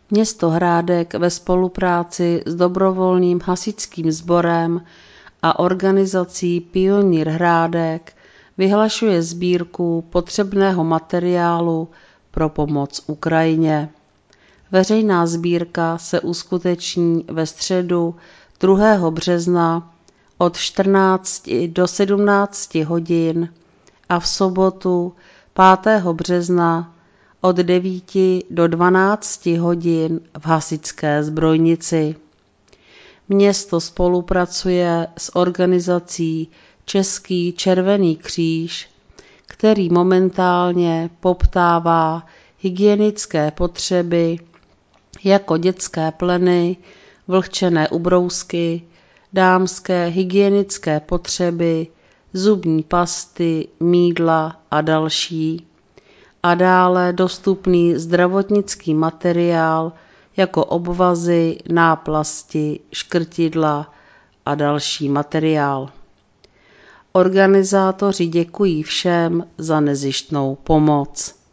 Město Hrádek ve spolupráci s dobrovolným hasičským sborem a organizací Pionýr Hrádek vyhlašuje sbírku potřebného materiálu pro pomoc Ukrajině. Veřejná sbírka se uskuteční ve středu 2. března od 14 do 17 hodin a v sobotu 5. března od 9 do 12 hodin v hasičské zbrojnici. Město spolupracuje s organizací Český červený kříž, který momentálně poptává hygienické potřeby jako dětské pleny, vlhčené ubrousky, dámské hygienické potřeby, zubní pasty, mýdla a další. A dále dostupný zdravotnický materiál jako obvazy, náplasti, škrtidla a další materiál. Organizátoři děkují všem za nezištnou pomoc.